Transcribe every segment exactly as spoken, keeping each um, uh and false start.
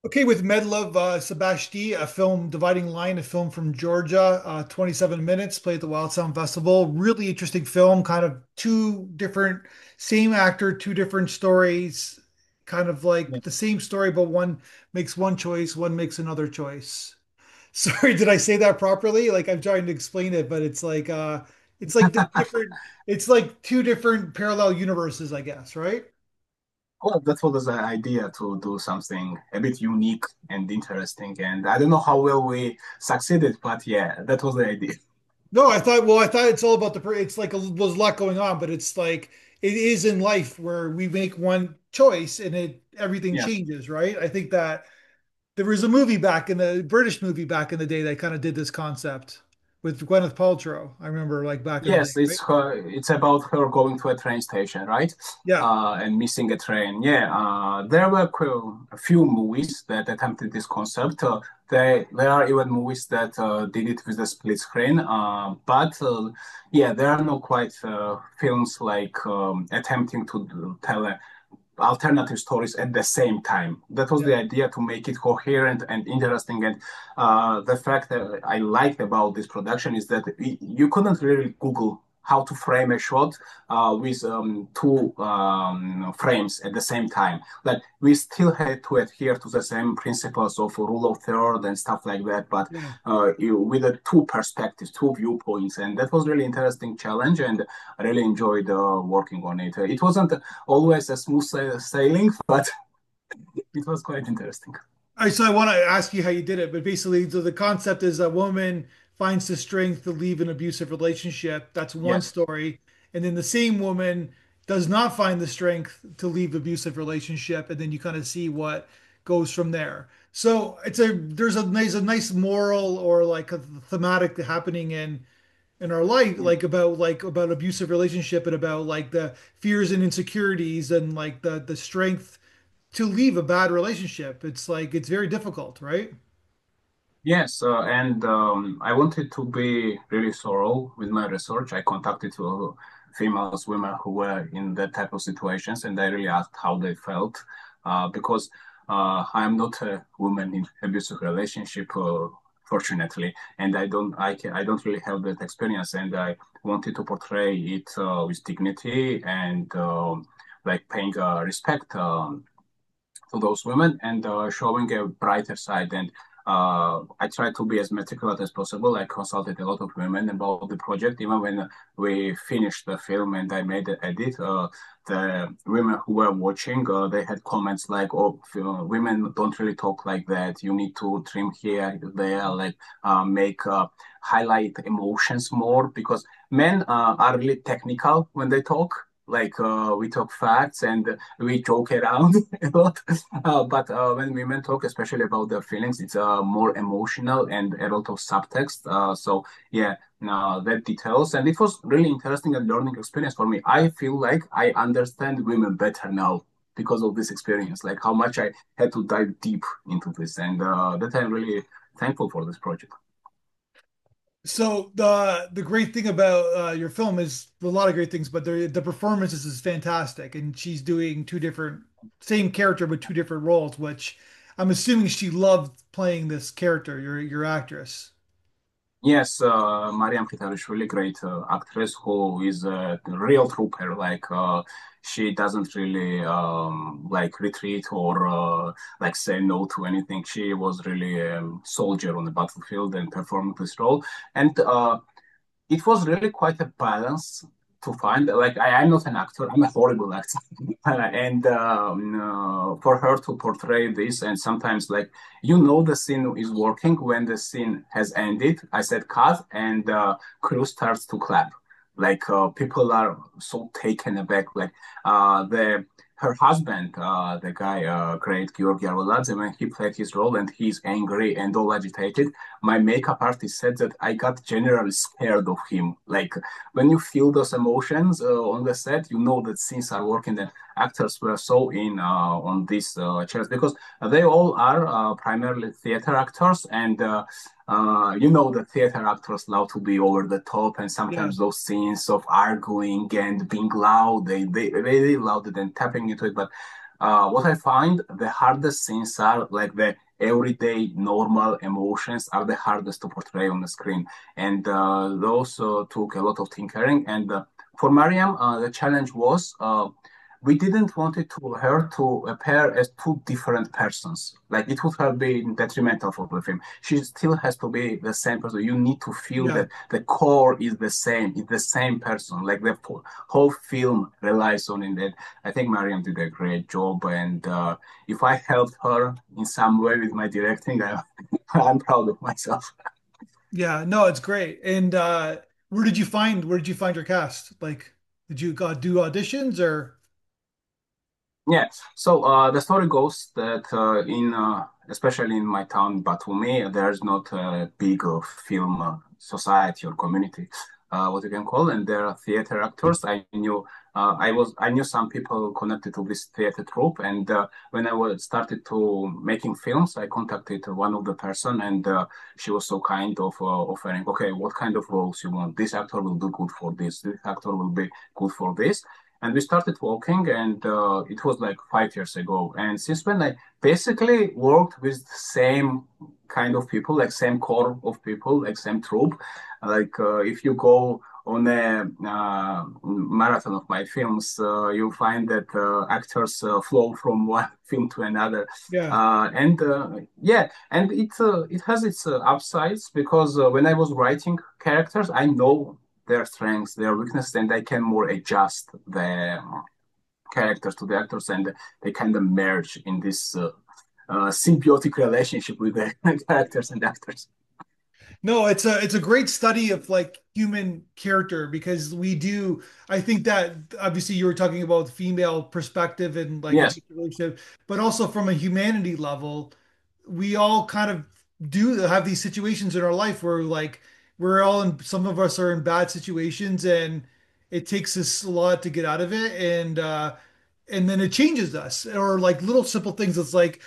Okay, with Medlov uh, Sebasti, a film, Dividing Line, a film from Georgia, uh, twenty-seven minutes, played at the Wild Sound Festival. Really interesting film, kind of two different, same actor, two different stories, kind of Yeah. like the same story, but one makes one choice, one makes another choice. Sorry, did I say that properly? Like I'm trying to explain it, but it's like uh it's like the different, it's like two different parallel universes, I guess, right? Well, that was the idea to do something a bit unique and interesting. And I don't know how well we succeeded, but yeah, that was the idea. No, I thought, well, I thought it's all about the, per- it's like a, there's a lot going on, but it's like it is in life where we make one choice and it everything Yes. changes, right? I think that there was a movie back in the British movie back in the day that kind of did this concept with Gwyneth Paltrow. I remember like back in the day, Yes, right? it's her, it's about her going to a train station, right? Yeah. Uh, and missing a train. Yeah, uh, there were qu- a few movies that attempted this concept. Uh, they, there are even movies that uh, did it with a split screen. Uh, but uh, yeah, there are no quite uh, films like um, attempting to tell a alternative stories at the same time. That was the Yeah. idea, to make it coherent and interesting. And uh, the fact that I liked about this production is that you couldn't really Google how to frame a shot uh, with um, two um, frames at the same time. Like we still had to adhere to the same principles of rule of third and stuff like that, but Yeah. uh, you, with the two perspectives, two viewpoints, and that was really interesting challenge. And I really enjoyed uh, working on it. It wasn't always a smooth sailing, but it was quite interesting. I so I want to ask you how you did it, but basically so the concept is a woman finds the strength to leave an abusive relationship. That's one Yes. story. And then the same woman does not find the strength to leave abusive relationship, and then you kind of see what goes from there. So it's a there's a nice a nice moral or like a thematic happening in in our life, like about like about abusive relationship and about like the fears and insecurities and like the the strength to leave a bad relationship. It's like it's very difficult, right? Yes, uh, and um, I wanted to be really thorough with my research. I contacted uh, females, women who were in that type of situations, and I really asked how they felt, uh, because uh, I am not a woman in abusive relationship, uh, fortunately, and I don't, I can, I don't really have that experience, and I wanted to portray it uh, with dignity and um, like paying uh, respect. Um, to those women and uh, showing a brighter side. And uh, I tried to be as meticulous as possible. I consulted a lot of women about the project. Even when we finished the film and I made the edit, uh, the women who were watching, uh, they had comments like, "Oh, uh, women don't really talk like that. You need to trim here, there, like uh, make uh, highlight emotions more because men uh, are really technical when they talk." Like uh, we talk facts and we joke around a lot. Uh, but uh, when women talk, especially about their feelings, it's uh, more emotional and a lot of subtext. Uh, so yeah, uh, that details, and it was really interesting and learning experience for me. I feel like I understand women better now because of this experience, like how much I had to dive deep into this, and uh, that I'm really thankful for this project. So the the great thing about uh, your film is a lot of great things, but the the performances is fantastic, and she's doing two different same character but two different roles, which I'm assuming she loved playing this character, your your actress. Yes, uh, Mariam really great uh, actress who is a real trooper. Like uh, she doesn't really um, like retreat or uh, like say no to anything. She was really a soldier on the battlefield and performed this role. And uh, it was really quite a balance to find. Like I, I'm not an actor; I'm a horrible actor. Uh, and um, uh, for her to portray this, and sometimes like you know the scene is working when the scene has ended. I said cut, and uh, crew starts to clap. Like uh, people are so taken aback. Like uh, the her husband, uh, the guy, uh, great Georgi Arveladze, when he played his role and he's angry and all agitated, my makeup artist said that I got generally scared of him. Like when you feel those emotions uh, on the set, you know that scenes are working. And actors were so in uh, on these uh, chairs because they all are uh, primarily theater actors, and uh, uh, you know the theater actors love to be over the top, and Yeah. sometimes those scenes of arguing and being loud, they they really loved it and tapping into it. But uh, what I find the hardest scenes are like the everyday normal emotions are the hardest to portray on the screen, and uh, those uh, took a lot of tinkering. And uh, for Mariam, uh, the challenge was. Uh, we didn't want it to her to appear as two different persons. Like it would have been detrimental for the film. She still has to be the same person. You need to feel Yeah. that the core is the same. It's the same person. Like the whole film relies on it. I think Mariam did a great job. And uh, if I helped her in some way with my directing, I, I'm proud of myself. Yeah, no, it's great. And uh where did you find where did you find your cast? Like, did you go do auditions or Yeah. So uh, the story goes that uh, in uh, especially in my town, Batumi, there's not a big uh, film uh, society or community, uh, what you can call, and there are theater actors. I knew uh, I was I knew some people connected to this theater troupe, and uh, when I was started to making films, I contacted one of the person, and uh, she was so kind of uh, offering, okay, what kind of roles you want? This actor will do good for this. This actor will be good for this, and we started walking, and uh, it was like five years ago. And since when I basically worked with the same kind of people, like same core of people, like same troop. Like uh, if you go on a uh, marathon of my films, uh, you find that uh, actors uh, flow from one film to another. yeah. Uh, and uh, yeah, and it uh, it has its uh, upsides because uh, when I was writing characters, I know their strengths, their weaknesses, and I can more adjust the characters to the actors, and they kind of merge in this uh, uh, symbiotic relationship with the characters and actors. No, it's a it's a great study of like human character because we do I think that obviously you were talking about female perspective and like Yes, abusive relationship, but also from a humanity level, we all kind of do have these situations in our life where like we're all in some of us are in bad situations and it takes us a lot to get out of it and uh and then it changes us or like little simple things. It's like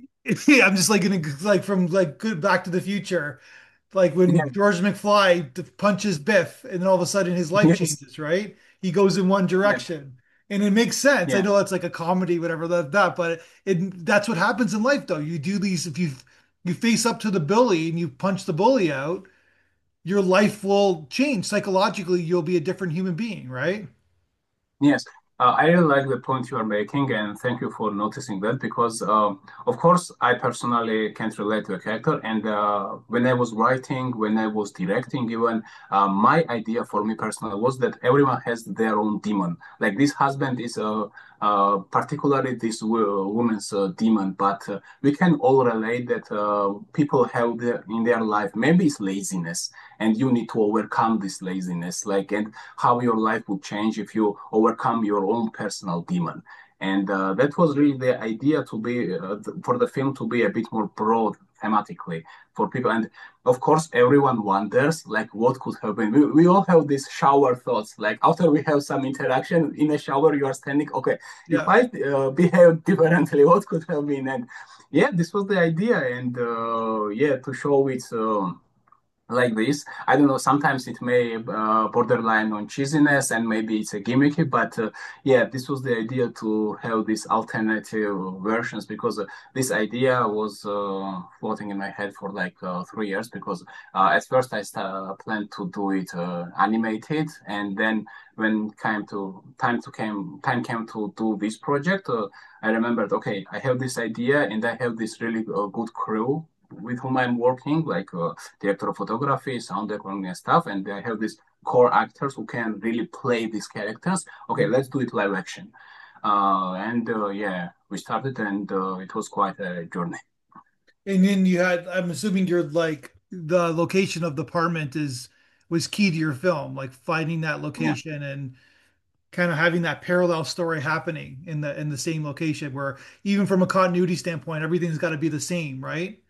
I'm just like gonna like from like good Back to the Future like when yes, George McFly d- punches Biff, and then all of a sudden his life yes, changes, right? He goes in one yes, direction, and it makes sense. I yeah. know it's like a comedy, whatever that that, but it that's what happens in life, though. You do these if you you face up to the bully and you punch the bully out, your life will change psychologically. You'll be a different human being, right? Yes, uh, I really like the point you are making, and thank you for noticing that because, um, of course, I personally can't relate to a character. And uh, when I was writing, when I was directing, even uh, my idea for me personally was that everyone has their own demon. Like this husband is uh, uh, particularly this wo- woman's uh, demon, but uh, we can all relate that uh, people have their, in their life. Maybe it's laziness, and you need to overcome this laziness. Like, and how your life would change if you overcome your own personal demon. And uh, that was really the idea to be uh, th- for the film to be a bit more broad thematically for people. And of course, everyone wonders like what could have been. We, we all have these shower thoughts. Like after we have some interaction in a shower, you are standing. Okay, if Yeah. I uh, behave differently, what could have been? And yeah, this was the idea. And uh, yeah, to show its. Um, like this. I don't know. Sometimes it may uh, borderline on cheesiness, and maybe it's a gimmicky. But uh, yeah, this was the idea to have these alternative versions because uh, this idea was uh, floating in my head for like uh, three years. Because uh, at first I st- planned to do it uh, animated, and then when came to time to came time came to do this project, uh, I remembered. Okay, I have this idea, and I have this really uh, good crew with whom I'm working, like. Uh, director of photography, sound decorating and stuff, and I have these core actors who can really play these characters. Okay, let's do it live action. Uh, and uh, yeah, we started, and uh, it was quite a journey. And then you had, I'm assuming you're like the location of the apartment is was key to your film, like finding that Yeah. location and kind of having that parallel story happening in the in the same location where even from a continuity standpoint, everything's got to be the same, right?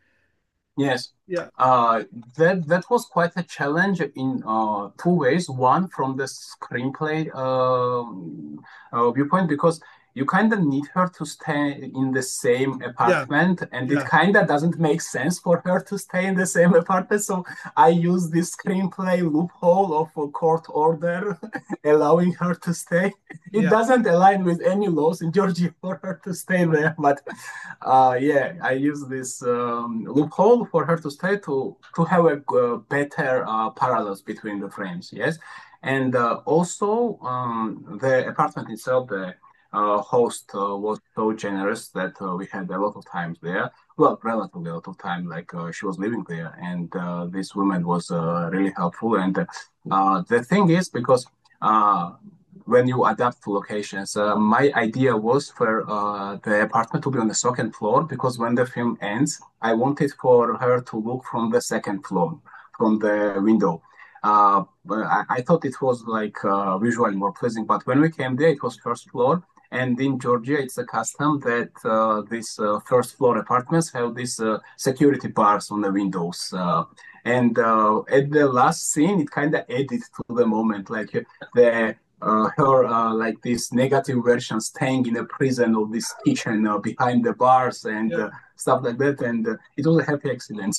Yes. Yeah. Uh, that that was quite a challenge in uh, two ways. One, from the screenplay um uh, viewpoint, because you kind of need her to stay in the same Yeah, apartment, and it yeah, kind of doesn't make sense for her to stay in the same apartment. So I use this screenplay loophole of a court order allowing her to stay. It yeah. doesn't align with any laws in Georgia for her to stay there, but uh, yeah, I use this um, loophole for her to stay to to have a uh, better uh, parallels between the frames. Yes, and uh, also um, the apartment itself, the uh, host uh, was so generous that uh, we had a lot of times there. Well, relatively a lot of time, like uh, she was living there, and uh, this woman was uh, really helpful. And uh, the thing is, because uh, when you adapt to locations, uh, my idea was for uh, the apartment to be on the second floor because when the film ends, I wanted for her to look from the second floor, from the window. Uh, but I, I thought it was like uh, visually more pleasing, but when we came there, it was first floor. And in Georgia, it's a custom that uh, these uh, first floor apartments have these uh, security bars on the windows. Uh, and uh, at the last scene, it kind of added to the moment, like the uh, her uh, like this negative version staying in a prison of this kitchen uh, behind the bars and Yeah. uh, stuff like that. And uh, it was a happy accident.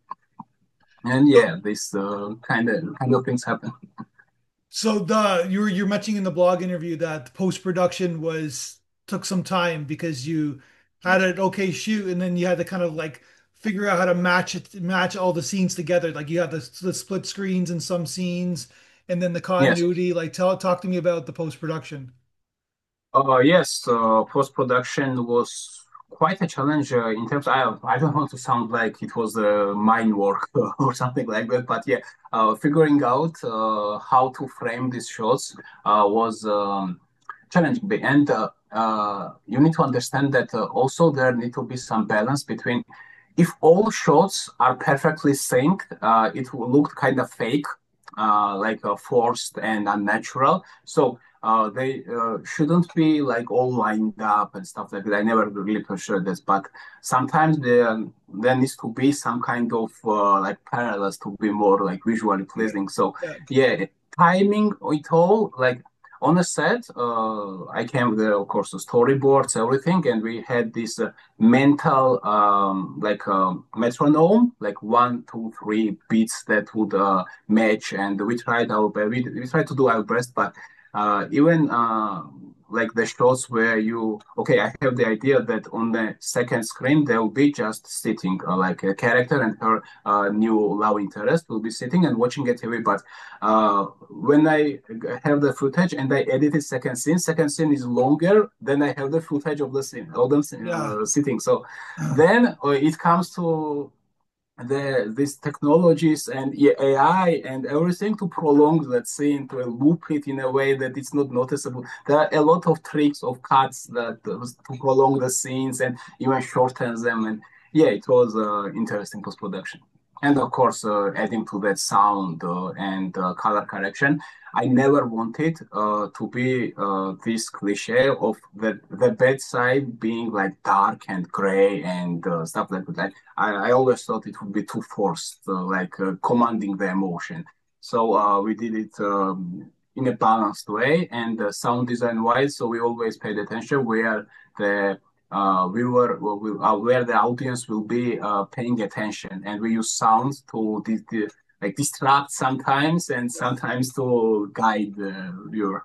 And So, yeah, this uh, kind of kind of things happen. so the you were you're mentioning in the blog interview that the post production was took some time because you had an okay shoot and then you had to kind of like figure out how to match it match all the scenes together. Like you had the, the split screens in some scenes and then the Yes. continuity. Like tell talk to me about the post production. Uh, yes, uh, post-production was quite a challenge uh, in terms. I I don't want to sound like it was uh, mine work or something like that, but yeah, uh, figuring out uh, how to frame these shots uh, was um, challenging. Be- And uh, uh, you need to understand that uh, also there need to be some balance between if all shots are perfectly synced, uh, it will look kind of fake, uh, like uh, forced and unnatural. So uh, they uh, shouldn't be like all lined up and stuff like that. I never really pursued this, but sometimes there there needs to be some kind of uh, like parallels to be more like visually Yeah. pleasing. So Yeah. yeah, timing it all like on the set, uh, I came with, of course, the storyboards, everything, and we had this uh, mental, um, like um metronome, like one, two, three beats that would uh, match, and we tried our best. We, we tried to do our best, but uh, even uh, like the shots where you okay, I have the idea that on the second screen there will be just sitting uh, like a character and her uh, new love interest will be sitting and watching a T V. But uh, when I have the footage and I edited second scene, second scene is longer than I have the footage of the scene, all them Yeah. uh, sitting. So then uh, it comes to the these technologies and A I and everything to prolong that scene, to loop it in a way that it's not noticeable. There are a lot of tricks of cuts that uh, to prolong the scenes and even shorten them. And yeah, it was uh, interesting post production. And of course, uh, adding to that sound uh, and uh, color correction. I never wanted uh, to be uh, this cliche of the the bedside being like dark and gray and uh, stuff like that. I, I always thought it would be too forced, uh, like uh, commanding the emotion. So uh, we did it um, in a balanced way and uh, sound design wise. So we always paid attention where the uh, viewer will, will, uh, where the audience will be uh, paying attention, and we use sounds to di- di- like distract sometimes and Yeah. sometimes to guide the viewer.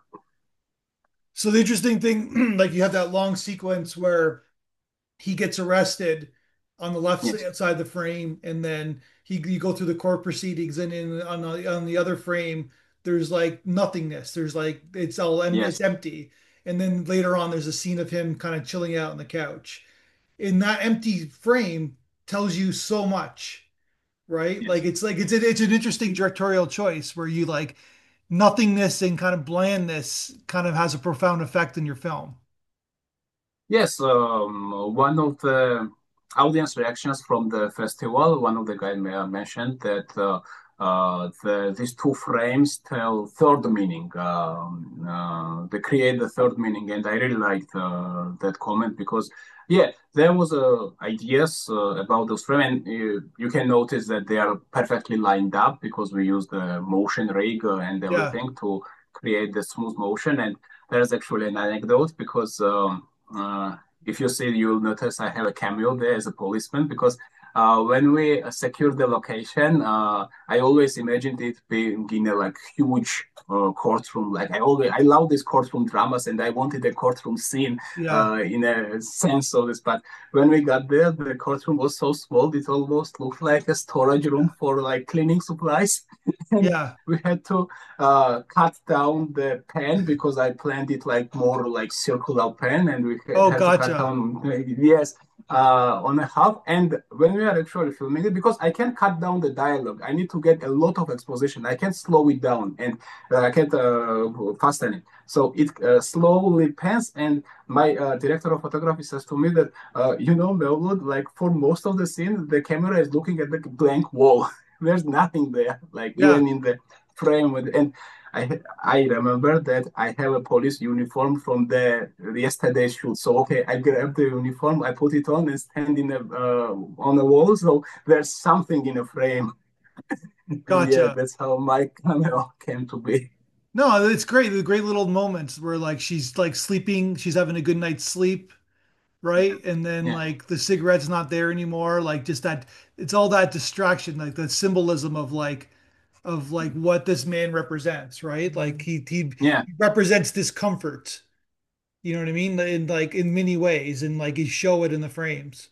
So the interesting thing, like you have that long sequence where he gets arrested on the left Yes, side of the frame, and then he you go through the court proceedings, and in on the on the other frame, there's like nothingness. There's like it's all it's yes, empty, and then later on, there's a scene of him kind of chilling out on the couch. In that empty frame, tells you so much, right? Like yes. it's like it's it's an interesting directorial choice where you like nothingness and kind of blandness kind of has a profound effect in your film. Yes, um, one of the audience reactions from the festival, one of the guys mentioned that uh, uh, the, these two frames tell third meaning. Um, uh, they create the third meaning, and I really liked uh, that comment because, yeah, there was uh, ideas uh, about those frames, and you, you can notice that they are perfectly lined up because we use the motion rig uh, and Yeah. everything to create the smooth motion. And there's actually an anecdote because um, uh, if you see, you'll notice I have a cameo there as a policeman because uh, when we uh, secured the location, uh, I always imagined it being in a like huge uh, courtroom. Like I always, I love these courtroom dramas, and I wanted a courtroom scene Yeah. uh, in a sense of this. But when we got there, the courtroom was so small, it almost looked like a storage room for like cleaning supplies. And Yeah. we had to uh, cut down the pen because I planned it like more like circular pen, and we Oh, had to cut gotcha. down yes uh, on a half. And when we are actually filming it, because I can't cut down the dialogue, I need to get a lot of exposition. I can't slow it down, and uh, I can't uh, fasten it. So it uh, slowly pans, and my uh, director of photography says to me that, uh, you know, Melwood, like for most of the scene, the camera is looking at the blank wall. There's nothing there, like Yeah. even in the frame with, and I I remember that I have a police uniform from the yesterday's shoot. So okay, I grab the uniform, I put it on and stand in a uh, on the wall. So there's something in a frame, and yeah, Gotcha. that's how my camera came to be. No, it's great. The great little moments where like she's like sleeping, she's having a good night's sleep, Yeah, right? And then yeah, like the cigarette's not there anymore. Like just that it's all that distraction, like the symbolism of like of like what this man represents, right? Like he he, yeah. he represents discomfort. You know what I mean? In like in many ways, and like you show it in the frames.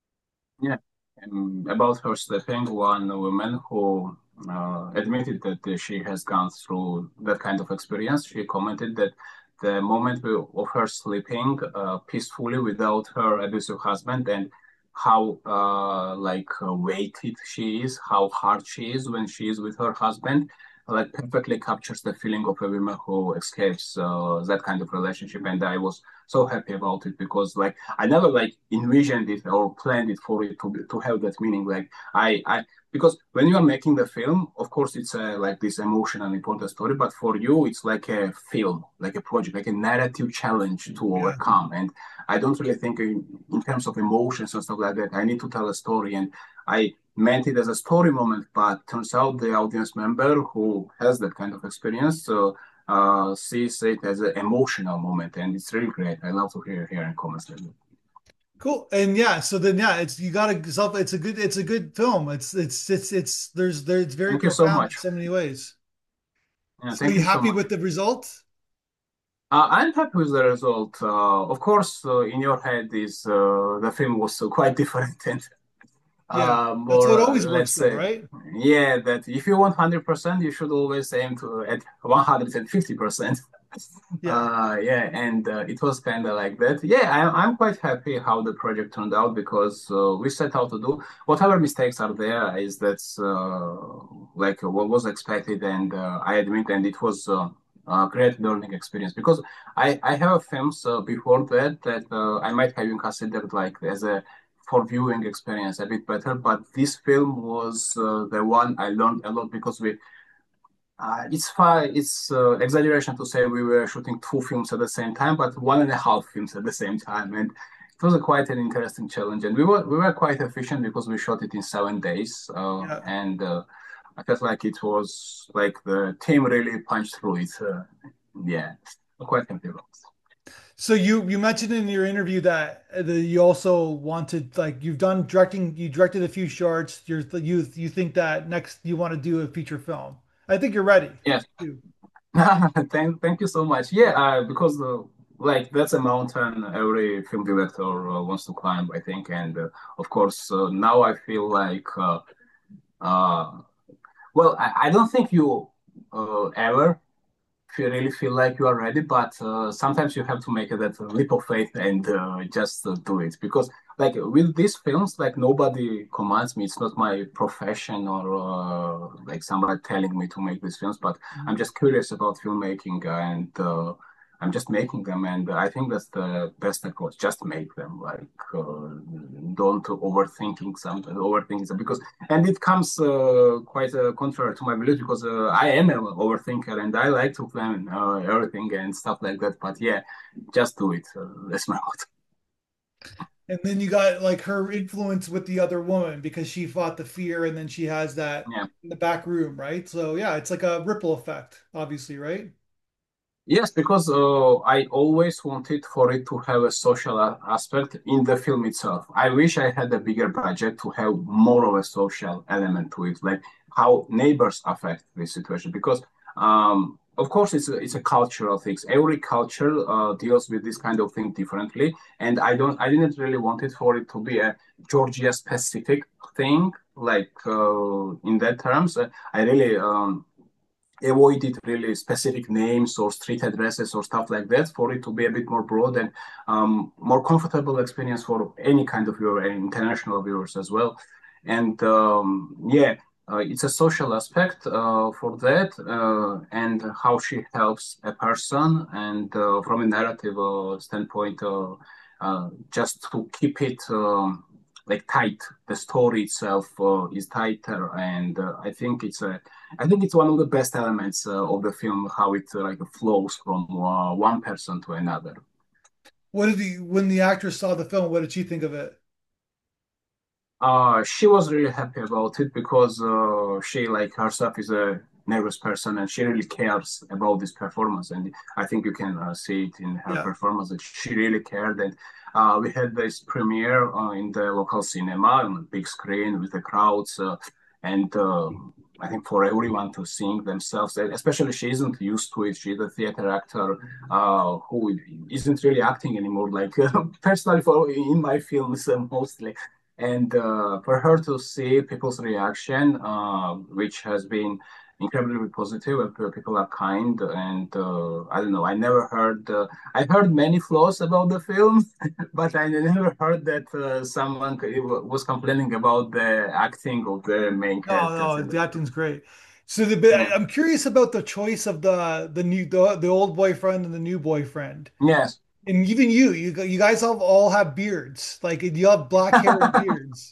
Yeah, um, about her sleeping, one woman who uh, admitted that she has gone through that kind of experience, she commented that the moment of her sleeping uh, peacefully without her abusive husband and how uh, like uh, weighted she is, how hard she is when she is with her husband, like perfectly captures the feeling of a woman who escapes uh, that kind of relationship. And I was so happy about it because like I never like envisioned it or planned it for it to be, to have that meaning. Like I, I because when you are making the film, of course it's a, like this emotional important story, but for you it's like a film, like a project, like a narrative challenge to Yeah. overcome. And I don't really think in, in terms of emotions and stuff like that. I need to tell a story, and I meant it as a story moment, but turns out the audience member who has that kind of experience. So uh, sees it as an emotional moment, and it's really great. I love to hear hearing comments like that. Cool. And yeah, so then yeah, it's you gotta self it's a good it's a good film. It's it's it's it's there's there it's very Thank you so profound in much. so many ways. Yeah, So thank you you so happy much. with the result? Uh, I'm happy with the result. Uh, of course, uh, in your head is uh, the film was uh, quite different and Yeah. uh, That's how more, it uh, always works let's though, say, right? yeah, that if you want one hundred percent, you should always aim to at one hundred fifty percent. Yeah. Uh, yeah, and uh, it was kind of like that. Yeah, I, I'm quite happy how the project turned out because uh, we set out to do whatever mistakes are there is that's uh, like what was expected, and uh, I admit, and it was uh, a great learning experience because I I have films uh, before that that uh, I might have even considered like as a for viewing experience a bit better, but this film was uh, the one I learned a lot because we uh, it's fine. It's uh, exaggeration to say we were shooting two films at the same time, but one and a half films at the same time, and it was a quite an interesting challenge. And we were we were quite efficient because we shot it in seven days, uh, Yeah. and uh, I felt like it was like the team really punched through it. Uh, yeah, I'm quite happy about it. So you you mentioned in your interview that uh, the, you also wanted like you've done directing you directed a few shorts. You're you you think that next you want to do a feature film. I think you're ready. Yes, too. thank thank you so much. Yeah, uh, because uh, like that's a mountain every film director uh, wants to climb, I think, and uh, of course uh, now I feel like. Uh, Uh, well, I, I don't think you uh, ever feel, really feel like you are ready, but uh, sometimes you have to make that leap of faith and uh, just uh, do it. Because, like with these films, like nobody commands me. It's not my profession or uh, like somebody telling me to make these films, but I'm just curious about filmmaking and uh, I'm just making them. And I think that's the best approach. Just make them. Like, uh, don't overthinking something, overthinking something. Because and it comes uh, quite uh, contrary to my belief because uh, I am an overthinker and I like to plan uh, everything and stuff like that. But yeah, just do it. Uh, that's my motto. And then you got like her influence with the other woman because she fought the fear and then she has that Yeah. in the back room, right? So yeah, it's like a ripple effect, obviously, right? Yes, because uh, I always wanted for it to have a social a- aspect in the film itself. I wish I had a bigger budget to have more of a social element to it, like how neighbors affect this situation. Because, um, of course, it's a, it's a cultural thing. Every culture uh, deals with this kind of thing differently, and I don't, I didn't really want it for it to be a Georgia specific thing, like uh, in that terms. Uh, I really um, avoided really specific names or street addresses or stuff like that for it to be a bit more broad and um, more comfortable experience for any kind of viewer and international viewers as well. And um, yeah, uh, it's a social aspect uh, for that uh, and how she helps a person and uh, from a narrative uh, standpoint, uh, uh, just to keep it um, like tight. The story itself uh, is tighter, and uh, I think it's a I think it's one of the best elements uh, of the film, how it uh, like flows from uh, one person to another. What did you, when the actress saw the film, what did she think of it? Uh, she was really happy about it because uh, she, like herself, is a nervous person and she really cares about this performance. And I think you can uh, see it in her Yeah. performance that she really cared. And uh, we had this premiere uh, in the local cinema on a big screen with the crowds. Uh, and uh, I think for everyone to sing themselves, especially she isn't used to it. She's a theater actor uh, who isn't really acting anymore. Like uh, personally, for in my films uh, mostly, and uh, for her to see people's reaction, uh, which has been incredibly positive, and people are kind, and uh, I don't know. I never heard. Uh, I heard many flaws about the film, but I never heard that uh, someone was complaining about the acting of the main No, characters. no, the acting's great. So the but Yeah. I- I'm curious about the choice of the the new the, the old boyfriend and the new boyfriend. Yes. And even you, you you guys all all have beards. Like you have black hair and beards.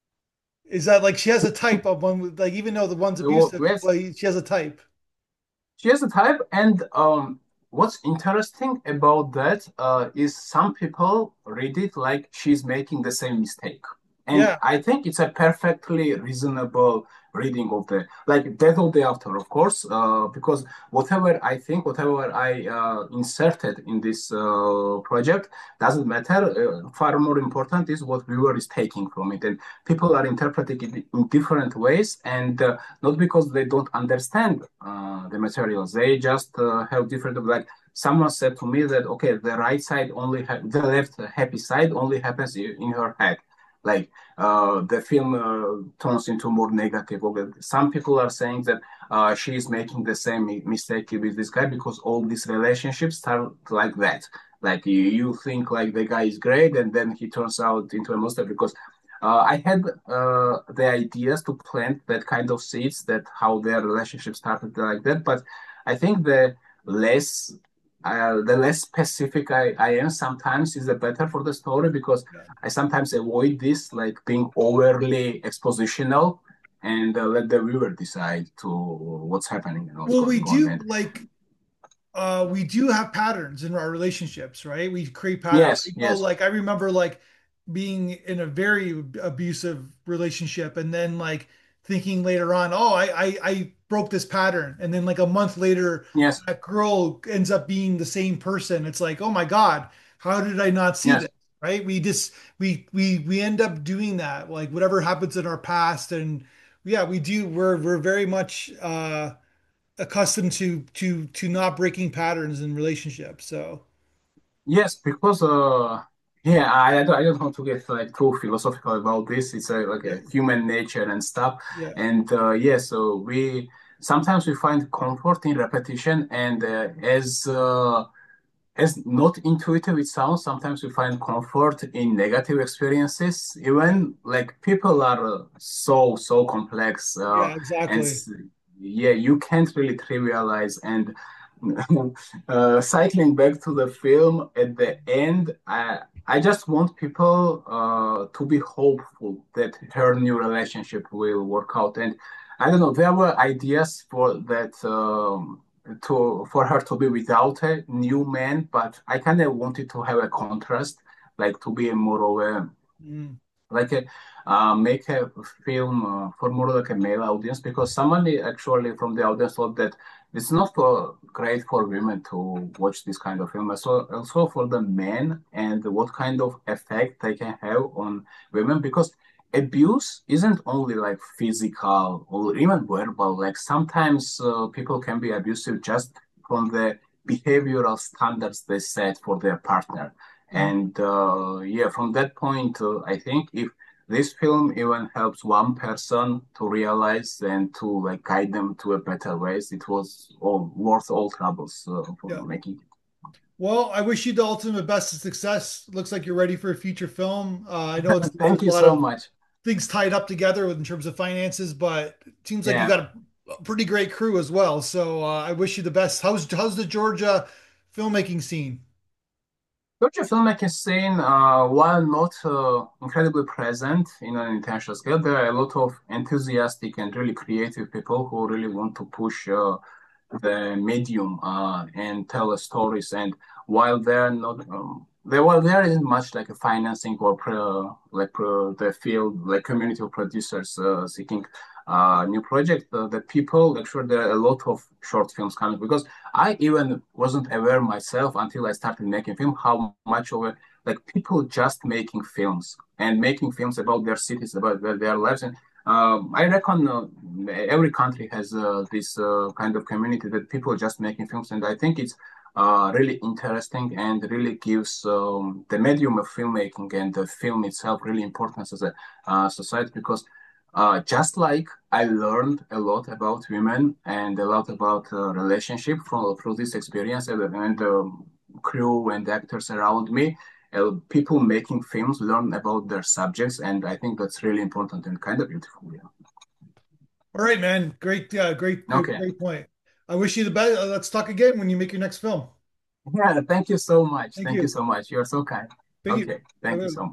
Is that like she has a type of one with like even though the one's Well, abusive, yes. well, she has a type. She has a type, and um, what's interesting about that uh, is some people read it like she's making the same mistake, and Yeah, I think it's a perfectly reasonable reading of the like Death of the After, of course, uh, because whatever I think, whatever I uh, inserted in this uh, project doesn't matter. Uh, far more important is what viewer is taking from it, and people are interpreting it in different ways, and. Uh, not because they don't understand uh, the materials. They just uh, have different, like someone said to me that, okay, the right side only, ha- the left happy side only happens in her head. Like uh, the film uh, turns into more negative. Okay. Some people are saying that uh, she is making the same mistake with this guy because all these relationships start like that. Like you, you think like the guy is great, and then he turns out into a monster because uh, I had uh, the ideas to plant that kind of seeds that how their relationship started like that, but I think the less uh, the less specific I, I am sometimes is the better for the story because yeah. I sometimes avoid this like being overly expositional and uh, let the viewer decide to what's happening and what's Well, we going on. do And like uh we do have patterns in our relationships, right? We create patterns. yes, You know, yes, like I remember like being in a very abusive relationship and then like thinking later on, oh, I I, I broke this pattern. And then like a month later, yes, that girl ends up being the same person. It's like, oh my God, how did I not see yes. this? Right? We just we we we end up doing that. Like whatever happens in our past and yeah, we do we're we're very much uh accustomed to to to not breaking patterns in relationships. So Yes, because uh, yeah, I, I don't, I don't want to get like too philosophical about this. It's a, like yeah, a human nature and stuff. yeah, And uh, yeah, so we sometimes we find comfort in repetition, and uh, as uh, as not intuitive it sounds, sometimes we find comfort in negative experiences. yeah, Even like people are uh, so so complex, uh, yeah, and exactly. s- yeah, you can't really trivialize and. uh, cycling back to the film at the end, I I just want people uh, to be hopeful that her new relationship will work out. And I don't know, there were ideas for that um, to for her to be without a new man, but I kind of wanted to have a contrast, like to be more of a Mm. like a uh, make a film uh, for more like a male audience because somebody actually from the audience thought that it's not for, great for women to watch this kind of film, also also for the men and what kind of effect they can have on women because abuse isn't only like physical or even verbal. Like sometimes uh, people can be abusive just from the behavioral standards they set for their partner. Mm. And uh, yeah, from that point, uh, I think if this film even helps one person to realize and to like guide them to a better ways, it was all worth all troubles uh, for Yeah. making it. Well, I wish you the ultimate best of success. Looks like you're ready for a feature film. Uh, I know it's there's Thank a you lot so of much. things tied up together in terms of finances, but it seems like you Yeah. got a, a pretty great crew as well. So uh, I wish you the best. How's how's the Georgia filmmaking scene? Georgia filmmaking scene, uh, while not uh, incredibly present in an international scale, there are a lot of enthusiastic and really creative people who really want to push uh, the medium uh, and tell the stories. And while they're not, um, there while there isn't much like a financing or pro, like pro, the field like community of producers uh, seeking uh, new project, uh, the people actually there are a lot of short films coming because I even wasn't aware myself until I started making film how much of it like people just making films and making films about their cities, about their, their lives. And um, I reckon uh, every country has uh, this uh, kind of community that people are just making films, and I think it's uh, really interesting and really gives um, the medium of filmmaking and the film itself really importance as a uh, society because uh, just like I learned a lot about women and a lot about uh, relationship from through this experience and, and the crew and actors around me. Uh, people making films learn about their subjects, and I think that's really important and kind of beautiful. Yeah. All right, man. Great, uh, great, great, Okay. great point. I wish you the best. Uh, let's talk again when you make your next film. Yeah. Thank you so much. Thank Thank you you. so much. You're so kind. Thank you. Okay. Thank you so much.